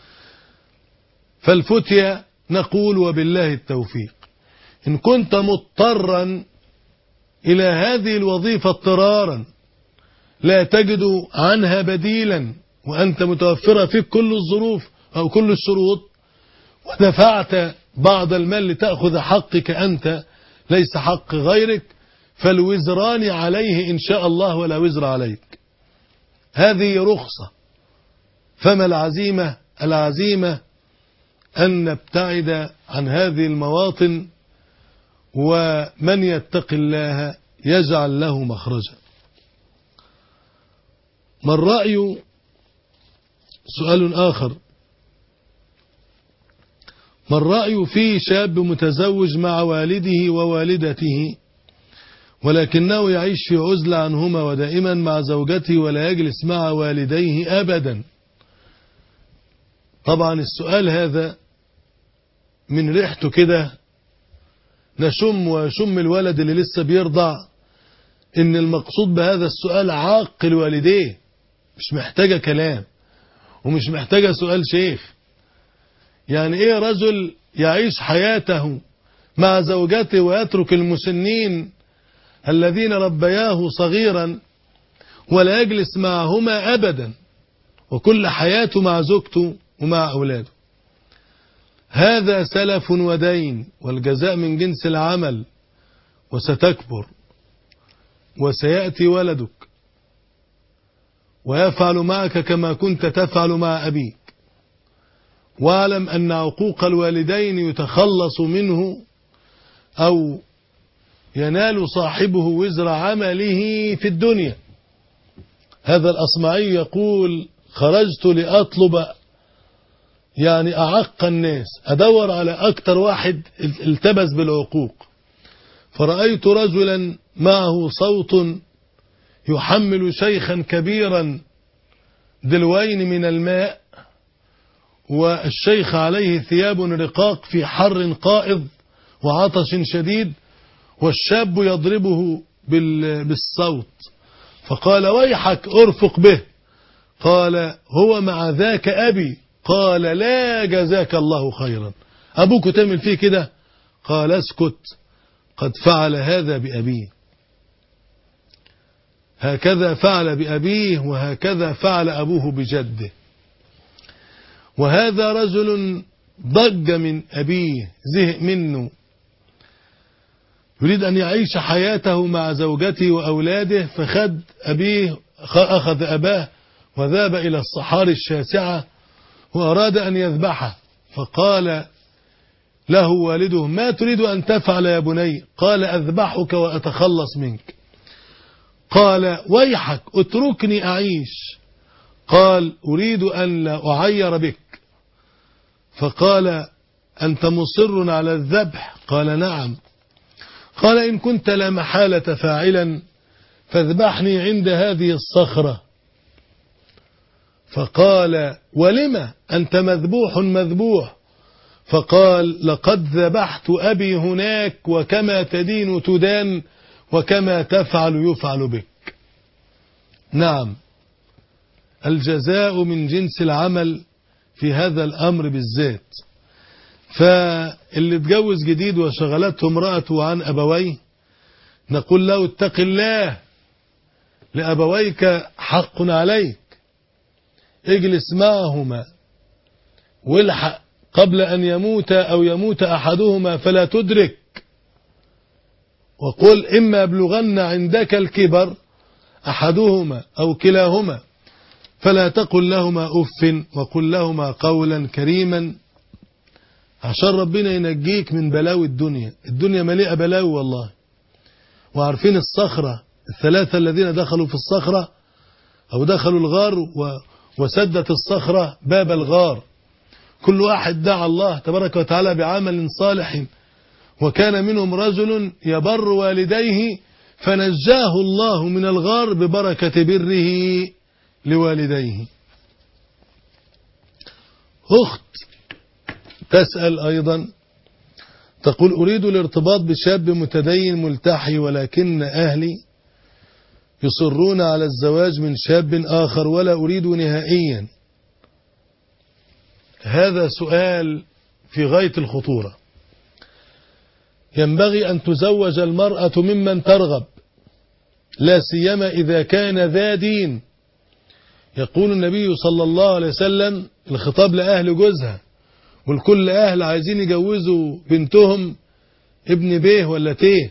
فالفتية نقول وبالله التوفيق. إن كنت مضطرا إلى هذه الوظيفة اضطرارا لا تجد عنها بديلا وأنت متوفرة فيك كل الظروف أو كل الشروط، ودفعت بعض المال لتأخذ حقك أنت ليس حق غيرك، فالوزران عليه إن شاء الله ولا وزر عليك. هذه رخصة. فما العزيمة؟ العزيمة أن نبتعد عن هذه المواطن، ومن يتق الله يجعل له مخرجا. ما الرأي؟ سؤال آخر، ما الرأي في شاب متزوج مع والده ووالدته ولكنه يعيش في عزلة عنهما ودائما مع زوجته ولا يجلس مع والديه أبدا؟ طبعا السؤال هذا من ريحته كده نشم ويشم الولد اللي لسه بيرضع إن المقصود بهذا السؤال عاق الوالديه. مش محتاجة كلام ومش محتاجة سؤال شيخ. يعني ايه رجل يعيش حياته مع زوجته ويترك المسنين الذين ربياه صغيرا ولا يجلس معهما أبدا وكل حياته مع زوجته ومع أولاده؟ هذا سلف ودين، والجزاء من جنس العمل، وستكبر وسيأتي ولدك ويفعل معك كما كنت تفعل مع أبيك. واعلم أن عقوق الوالدين يتخلص منه أو ينال صاحبه وزر عمله في الدنيا. هذا الأصمعي يقول: خرجت لأطلب يعني أعق الناس، أدور على أكتر واحد التبس بالعقوق، فرأيت رجلا معه صوت يحمل شيخا كبيرا دلوين من الماء، والشيخ عليه ثياب رقاق في حر قائض وعطش شديد، والشاب يضربه بالصوت، فقال: ويحك ارفق به. قال: هو مع ذاك أبي. قال: لا جزاك الله خيرا، أبوك تعمل فيه كده؟ قال: اسكت، قد فعل هذا بأبيه، هكذا فعل بأبيه وهكذا فعل أبوه بجده. وهذا رجل ضج من أبيه، زهق منه، يريد أن يعيش حياته مع زوجته وأولاده، فخد أبيه أخذ أباه وذهب إلى الصحاري الشاسعة وأراد أن يذبحه، فقال له والده: ما تريد أن تفعل يا بني؟ قال: أذبحك وأتخلص منك. قال: ويحك اتركني أعيش. قال: أريد أن لا أعير بك. فقال: أنت مصر على الذبح؟ قال: نعم. قال: إن كنت لا محالة فاعلا فاذبحني عند هذه الصخرة. فقال: ولم أنت مذبوح مذبوح؟ فقال: لقد ذبحت أبي هناك، وكما تدين تدان، وكما تفعل يفعل بك. نعم، الجزاء من جنس العمل في هذا الأمر بالذات. فاللي اتجوز جديد وشغلته امرأته عن أبويه نقول له: اتق الله، لأبويك حق عليك، اجلس معهما والحق قبل أن يموت أو يموت أحدهما فلا تدرك، وقل: إما يبلغن عندك الكبر أحدهما أو كلاهما فلا تقل لهما أف، وقل لهما قولا كريما، عشان ربنا ينجيك من بلاوي الدنيا. الدنيا مليئة بلاوي والله. وعارفين الصخرة الثلاثة الذين دخلوا في الصخرة أو دخلوا الغار وسدت الصخرة باب الغار، كل واحد دعا الله تبارك وتعالى بعمل صالح، وكان منهم رجل يبر والديه فنجاه الله من الغار ببركة بره لوالديه. أخت تسأل أيضا تقول: أريد الارتباط بشاب متدين ملتحي، ولكن أهلي يصرون على الزواج من شاب آخر ولا أريد نهائيا. هذا سؤال في غاية الخطورة. ينبغي أن تزوج المرأة ممن ترغب، لا سيما إذا كان ذا دين. يقول النبي صلى الله عليه وسلم: الخطاب لأهل جوزها، والكل أهل عايزين يجوزوا بنتهم ابن بيه ولا تيه.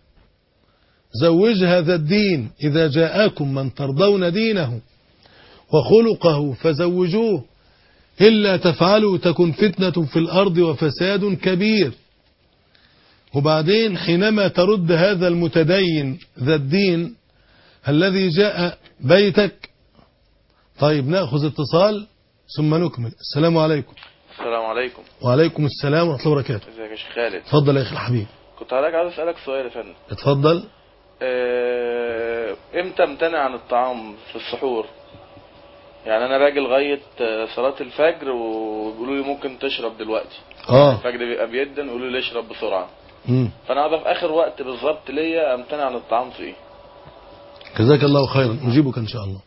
زوجها ذا الدين، إذا جاءكم من ترضون دينه وخلقه فزوجوه، إلا تفعلوا تكن فتنة في الأرض وفساد كبير. وبعدين حينما ترد هذا المتدين ذا الدين الذي جاء بيتك. طيب نأخذ اتصال ثم نكمل. السلام عليكم. السلام عليكم. وعليكم السلام ورحمة الله وبركاته. ازيك يا شيخ خالد؟ اتفضل يا اخي الحبيب. كنت حضرتك عاوز اسالك سؤال يا فندم. اتفضل. اه... امتى امتنع عن الطعام في السحور؟ يعني انا باجي لغايه صلاه الفجر وبيقولوا لي ممكن تشرب دلوقتي. اه الفجر بيبقى بيدن ويقولوا لي اشرب بسرعه. امم فانا عاوز في اخر وقت بالظبط ليا امتنع عن الطعام في ايه؟ جزاك الله خيرا، نجيبك ان شاء الله.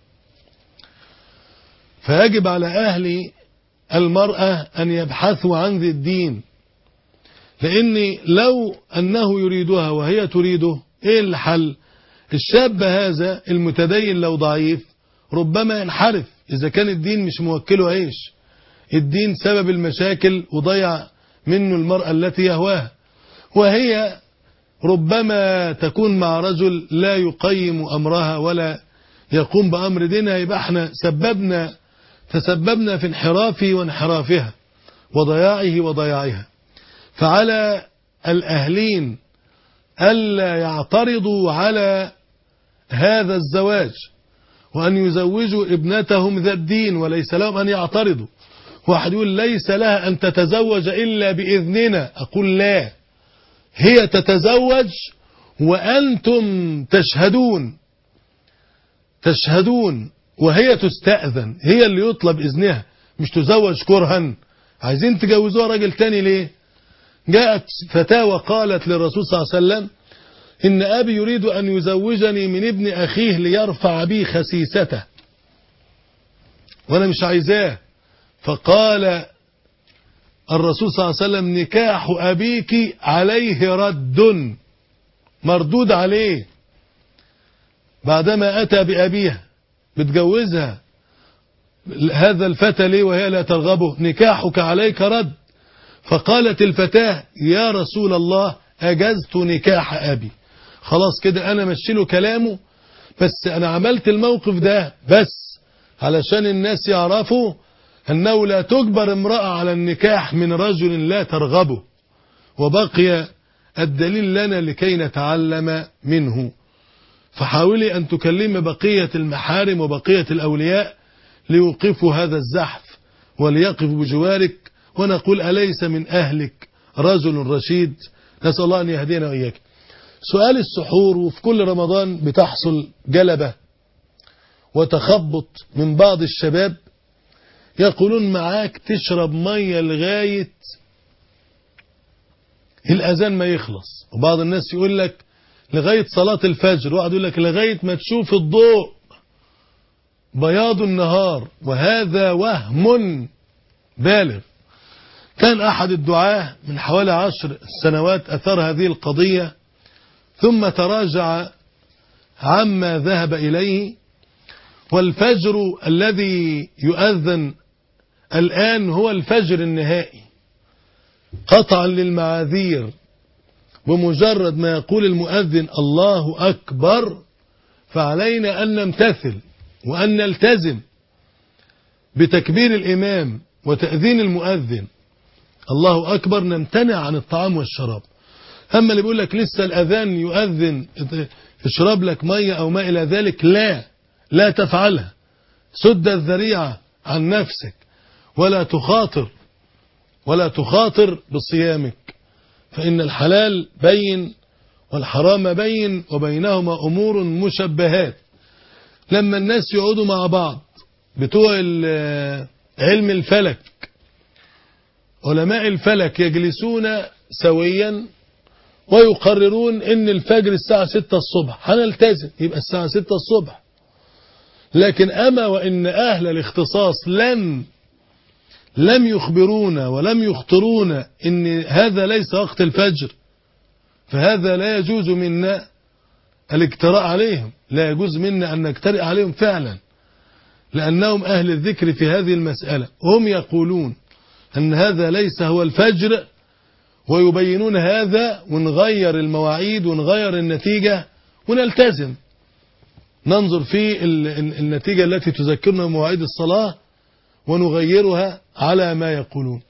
فيجب على اهل المرأة أن يبحثوا عن ذي الدين، لأن لو أنه يريدها وهي تريده إيه الحل؟ الشاب هذا المتدين لو ضعيف ربما ينحرف إذا كان الدين مش موكله عيش. الدين سبب المشاكل وضيع منه المرأة التي يهواها، وهي ربما تكون مع رجل لا يقيم أمرها ولا يقوم بأمر دينها، يبقى احنا سببنا تسببنا في انحرافه وانحرافها وضياعه وضياعها. فعلى الأهلين ألا يعترضوا على هذا الزواج، وأن يزوجوا ابنتهم ذا الدين، وليس لهم أن يعترضوا. واحد يقول ليس لها أن تتزوج إلا بإذننا، أقول لا، هي تتزوج وأنتم تشهدون تشهدون وهي تستأذن، هي اللي يطلب إذنها، مش تزوج كرها. عايزين تجوزوها راجل تاني ليه؟ جاءت فتاة وقالت للرسول صلى الله عليه وسلم إن أبي يريد أن يزوجني من ابن أخيه ليرفع بي خسيسته وأنا مش عايزاه. فقال الرسول صلى الله عليه وسلم نكاح أبيك عليه رد، مردود عليه بعدما أتى بأبيها، بتجوزها هذا الفتى ليه وهي لا ترغبه؟ نكاحك عليك رد. فقالت الفتاة يا رسول الله أجزت نكاح أبي، خلاص كده أنا مشيله كلامه، بس أنا عملت الموقف ده بس علشان الناس يعرفوا أنه لا تجبر امرأة على النكاح من رجل لا ترغبه. وبقي الدليل لنا لكي نتعلم منه. فحاولي أن تكلم بقية المحارم وبقية الأولياء ليوقفوا هذا الزحف وليقفوا بجوارك، ونقول أليس من أهلك رجل رشيد؟ نسأل الله أن يهدينا وإياك. سؤال السحور، وفي كل رمضان بتحصل جلبة وتخبط من بعض الشباب، يقولون معاك تشرب مية لغاية الأذان ما يخلص، وبعض الناس يقول لك لغاية صلاة الفجر، واحد يقول لك لغاية ما تشوف الضوء بياض النهار، وهذا وهم بالغ. كان أحد الدعاة من حوالي عشر سنوات أثار هذه القضية، ثم تراجع عما ذهب إليه، والفجر الذي يؤذن الآن هو الفجر النهائي قطعا للمعاذير. بمجرد ما يقول المؤذن الله أكبر فعلينا أن نمتثل وأن نلتزم بتكبير الإمام وتأذين المؤذن. الله أكبر، نمتنع عن الطعام والشراب. أما اللي بيقول لك لسه الأذان يؤذن اشرب لك مية أو ما إلى ذلك، لا لا تفعلها، سد الذريعة عن نفسك، ولا تخاطر ولا تخاطر بصيامك، فإن الحلال بين والحرام بين، وبينهما أمور مشبهات. لما الناس يقعدوا مع بعض بتوع علم الفلك، علماء الفلك يجلسون سويا ويقررون ان الفجر الساعة ستة الصبح، هنلتزم يبقى الساعة ستة الصبح. لكن أما وإن أهل الاختصاص لم لم يخبرونا ولم يخطرونا ان هذا ليس وقت الفجر، فهذا لا يجوز منا الاجتراء عليهم، لا يجوز منا أن نجترئ عليهم فعلا، لأنهم أهل الذكر في هذه المسألة. هم يقولون أن هذا ليس هو الفجر ويبينون هذا، ونغير المواعيد ونغير النتيجة ونلتزم، ننظر في النتيجة التي تذكرنا بمواعيد الصلاة ونغيرها على ما يقولون.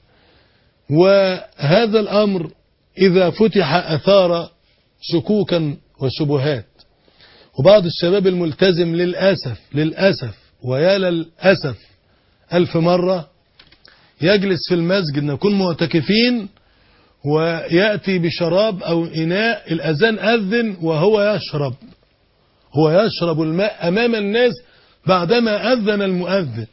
وهذا الأمر إذا فتح أثار شكوكا وشبهات. وبعض الشباب الملتزم للأسف للأسف ويا للأسف ألف مرة يجلس في المسجد، نكون معتكفين، ويأتي بشراب أو إناء، الأذان أذن وهو يشرب هو يشرب الماء أمام الناس بعدما أذن المؤذن.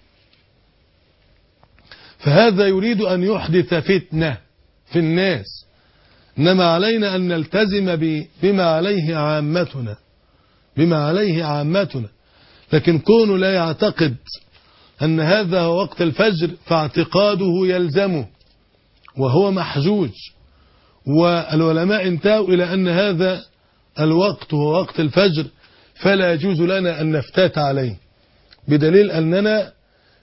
فهذا يريد أن يحدث فتنة في الناس. إنما علينا أن نلتزم بما عليه عامتنا بما عليه عامتنا لكن كونه لا يعتقد أن هذا هو وقت الفجر فاعتقاده يلزمه وهو محجوج. والعلماء انتهوا إلى أن هذا الوقت هو وقت الفجر، فلا يجوز لنا أن نفتات عليه، بدليل أننا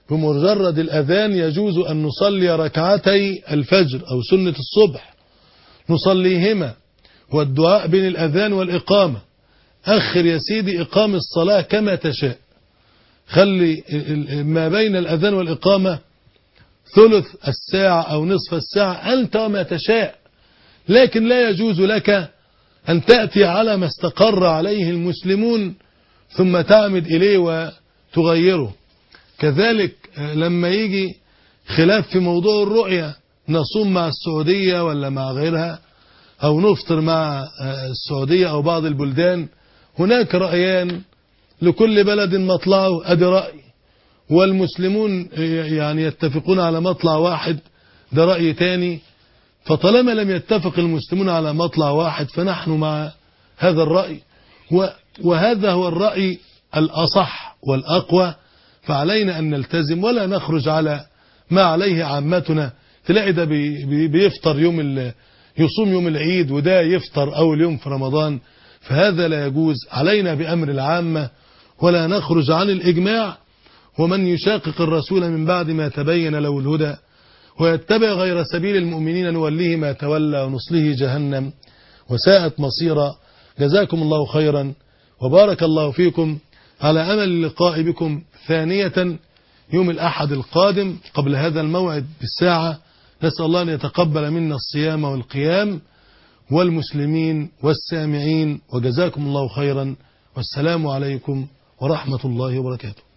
بمجرد الأذان يجوز أن نصلي ركعتي الفجر أو سنة الصبح نصليهما، والدعاء بين الأذان والإقامة. أخر يا سيدي إقام الصلاة كما تشاء، خلي ما بين الأذان والإقامة ثلث الساعة أو نصف الساعة أنت وما تشاء، لكن لا يجوز لك أن تأتي على ما استقر عليه المسلمون ثم تعمد إليه وتغيره. كذلك لما يجي خلاف في موضوع الرؤية، نصوم مع السعودية ولا مع غيرها، أو نفطر مع السعودية أو بعض البلدان، هناك رأيان لكل بلد مطلعه، أدي رأي، والمسلمون يعني يتفقون على مطلع واحد، ده رأي تاني. فطالما لم يتفق المسلمون على مطلع واحد فنحن مع هذا الرأي، وهذا هو الرأي الأصح والأقوى، فعلينا أن نلتزم ولا نخرج على ما عليه عامتنا. تلاقي ده بيفطر يوم يصوم يوم العيد وده يفطر أول يوم في رمضان، فهذا لا يجوز. علينا بأمر العامة ولا نخرج عن الإجماع. ومن يشاقق الرسول من بعد ما تبين له الهدى ويتبع غير سبيل المؤمنين نوليه ما تولى ونصله جهنم وساءت مصيرا. جزاكم الله خيرا وبارك الله فيكم، على أمل اللقاء بكم ثانية يوم الأحد القادم قبل هذا الموعد بالساعة. نسأل الله أن يتقبل منا الصيام والقيام والمسلمين والسامعين، وجزاكم الله خيرا، والسلام عليكم ورحمة الله وبركاته.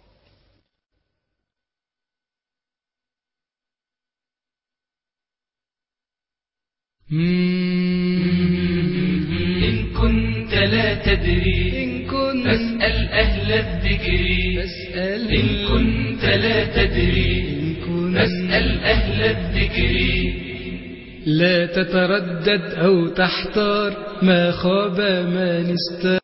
إن كنت لا تدري إن كنت فاسأل أهل الذكر. فاسأل إن كنت لا تدري إن كنت فاسأل أهل الذكر. لا تتردد أو تحتار، ما خاب من استار.